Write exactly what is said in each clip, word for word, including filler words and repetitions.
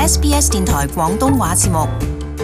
S B S 電台廣東話節目。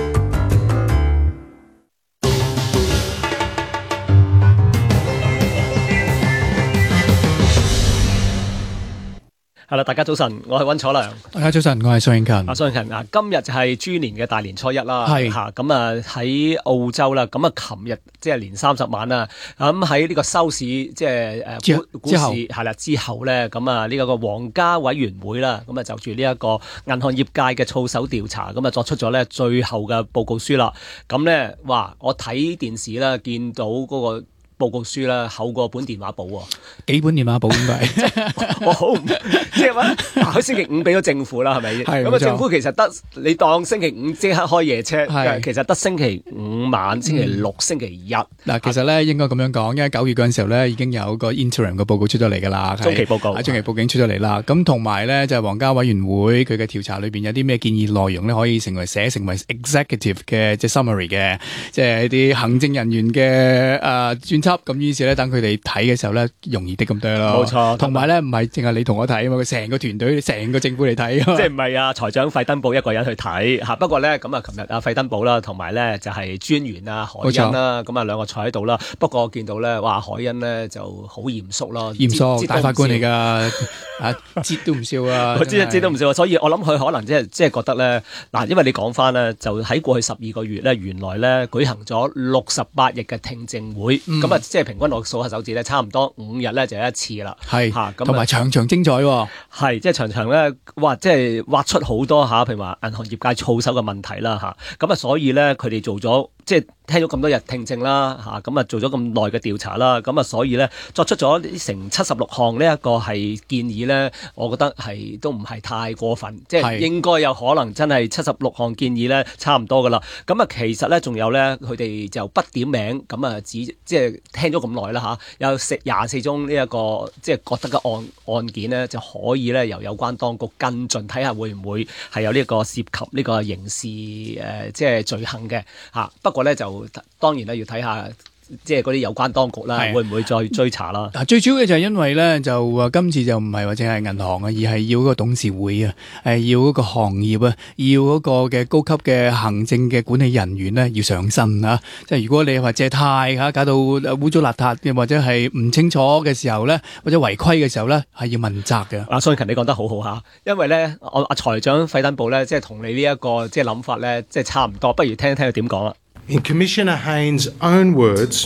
係啦，大家早晨，我係溫楚良。 大家早晨，我係蘇永勤。 啊，蘇永勤啊，今日就係豬年嘅大年初一啦。 係嚇，咁啊喺澳洲啦，咁啊琴日即係年三十晚啦。咁喺呢個收市即係誒股股市係啦之後咧，咁啊呢個個皇家委員會啦，咁啊就住呢一個銀行業界嘅操守調查，咁啊作出咗咧最後嘅報告書啦。咁咧，哇！我睇電視啦，見到嗰個報告書啦，厚過本電話簿喎， 幾本電話簿應該係我好唔即係話，佢星期五俾咗政府啦，係咪？ 係咁啊，政府其實得你當星期五即刻開夜車， 係其實得星期五晚、星期六、嗯、星期日。 嗱，其實咧應該咁樣講，因為九月嗰陣時候咧已經有個 interim 嘅報告出咗嚟㗎啦， 中期報告， 中期報告出咗嚟啦。咁同埋咧就係皇家委員會佢嘅調查裏邊有啲咩建議內容咧，可以成為寫成為 executive 嘅即係 summary 嘅，即係一啲行政人員嘅誒專輯。咁於是咧，等佢哋睇嘅時候咧，容易啲咁多咯。 冇錯， 同埋咧，唔係淨係你同我睇啊嘛，佢成個團隊、成個政府嚟睇。即係唔係啊？財長費登堡一個人去睇嚇。不過咧，咁啊，琴日啊費登堡啦，同埋咧就係專員啊海恩啦，咁啊兩個坐喺度啦。不過我見到咧，哇海恩咧就好嚴肅咯， 嚴肅大法官嚟㗎，啊節都唔笑啊！ 我知一節都唔笑，所以我諗佢可能即係即係覺得咧，嗱，因為你講翻咧，就喺過去十二個月咧，原來咧舉行咗六十八日嘅聽證會，咁啊即係平均我數下手指咧，差唔多五日咧就一次啦。 係嚇，咁同埋場場精彩喎。 係即係場場咧，哇！即係挖出好多嚇，譬如話銀行業界操守嘅問題啦嚇。咁啊，所以咧佢哋做咗即係聽咗咁多日聽證啦嚇，咁啊做咗咁耐嘅調查啦，咁啊所以咧作出咗成七十六項呢一個係建議咧，我覺得係都唔係太過分，即係應該有可能真係七十六項建議咧差唔多噶啦。咁啊其實咧仲有咧，佢哋就不點名咁啊，只即係聽咗咁耐啦嚇，有四廿四宗呢一個即係覺得嘅案案件咧，就可以咧由有關當局跟進，睇下會唔會係有呢個涉及呢個刑事誒、呃、即係罪行嘅嚇。不過咧就當然咧要睇下。即係嗰啲有關當局啦，會唔會再追查啦？ 最主要嘅就係因為咧，就話今次就唔係話淨係銀行啊，而係要嗰個董事會啊，係要嗰個行業啊，要嗰個嘅高級嘅行政嘅管理人員咧要上身啊！即係如果你話借貸嚇搞到污糟邋遢，或者係唔清楚嘅時候咧，或者違規嘅時候咧，係要問責嘅。 阿蘇永勤，你講得好好嚇，因為咧，我阿財長費登堡咧，即係同你呢一個即係諗法咧，即係差唔多。不如聽一聽佢點講啦。 In Commissioner Haynes' own words,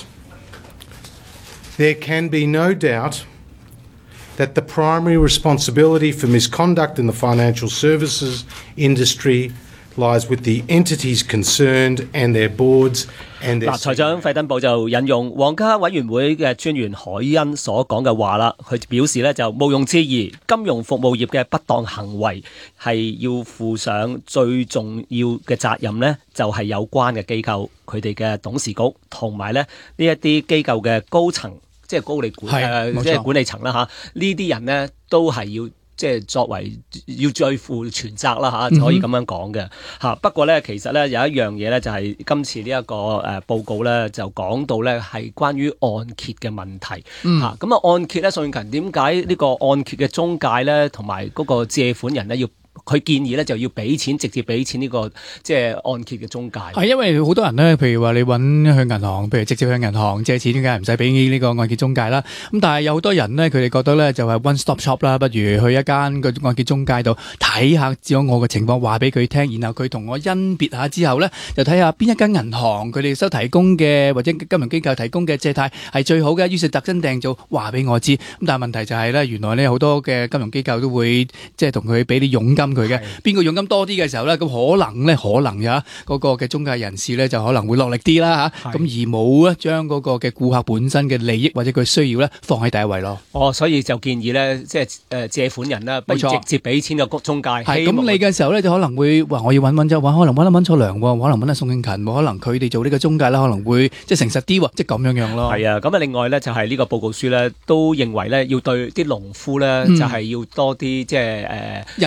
there can be no doubt that the primary responsibility for misconduct in the financial services industry lies with the entities concerned and their boards and their... 嗱，財長費登堡就引用皇家委員會嘅專員海恩所講嘅話啦，佢表示咧就毋庸置疑，金融服務業嘅不當行為係要負上最重要嘅責任咧，就係有關嘅機構佢哋嘅董事局同埋咧呢一啲機構嘅高層，即係高理管誒，即係管理層啦嚇，呢啲人咧都係要。即係作為要最負全責啦嚇，可以咁樣講嘅嚇。不過咧，其實咧有一樣嘢咧，就係今次呢一個誒報告咧，就講到咧係關於按揭嘅問題嚇。咁啊，按揭咧，蘇永勤點解呢個按揭嘅中介咧，同埋嗰個借款人咧要？佢建議咧就要俾錢，直接俾錢呢、這個即係按揭嘅中介。 係因為好多人咧，譬如話你揾去銀行，譬如直接去銀行借錢，點解唔使俾呢個按揭中介啦？咁但係有好多人咧，佢哋覺得咧就係 one stop shop 啦，不如去一間個按揭中介度睇下，只有我嘅情況話俾佢聽，然後佢同我甄別下之後咧，就睇下邊一間銀行佢哋所提供嘅或者金融機構提供嘅借貸係最好嘅，於是特登訂做話俾我知。咁但係問題就係咧，原來咧好多嘅金融機構都會即係同佢俾啲佣金。佢嘅邊個佣金多啲嘅時候咧，咁可能咧，可能呀嗰個嘅中介人士咧就可能會落力啲啦嚇，咁而冇咧將嗰個嘅顧客本身嘅利益或者佢需要咧放喺第一位咯。 哦，所以就建議咧，即係誒借款人啦，不如直接俾錢個中介。 係咁你嘅時候咧，就可能會話我要揾揾咗揾，可能揾得揾錯良喎，可能揾得宋慶勤喎，可能佢哋做呢個中介啦，可能會即係誠實啲喎，即係咁樣樣咯。 係啊，咁啊另外咧就係呢個報告書咧都認為咧要對啲農夫咧就係要多啲即係誒引述啊。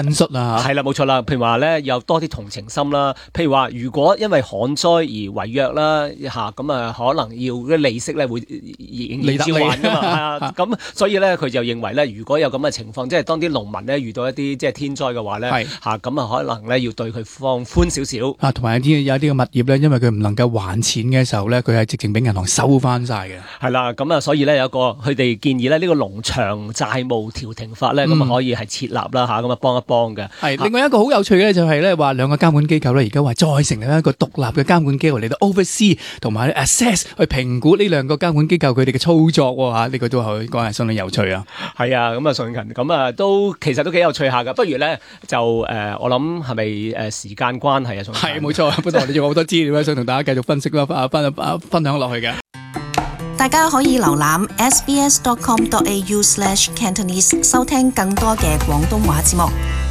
啦嚇。 係啦，冇錯啦。譬如話咧，有多啲同情心啦。譬如話，如果因為旱災而違約啦嚇，咁啊可能要啲利息咧會仍然照還噶嘛。啊，咁所以咧佢就認為咧，如果有咁嘅情況，即係當啲農民咧遇到一啲即係天災嘅話咧，嚇咁啊可能咧要對佢放寬少少。 啊，同埋有啲有啲嘅物業咧，因為佢唔能夠還錢嘅時候咧，佢係直情俾銀行收翻晒嘅。 係啦，咁啊所以咧有個佢哋建議咧呢個農場債務調停法咧，咁啊、嗯、可以係設立啦嚇，咁啊幫一幫嘅。係另外一個好有趣嘅就係咧話兩個監管機構咧，而家話再成立一個獨立嘅監管機構嚟到 oversee 同埋 assess 去評估呢兩個監管機構佢哋嘅操作喎嚇，呢個都係講係相當有趣啊。 係啊，咁啊順勤咁啊都其實都幾有趣下噶。不如咧就誒、呃、我諗係咪誒時間關係啊？ 係冇錯，本來我哋仲有好多資料咧，想同大家繼續分析啦，啊分啊分享落去嘅。 大家可以瀏覽 s b s dot com dot a u slash cantonese 收聽更多嘅廣東話節目。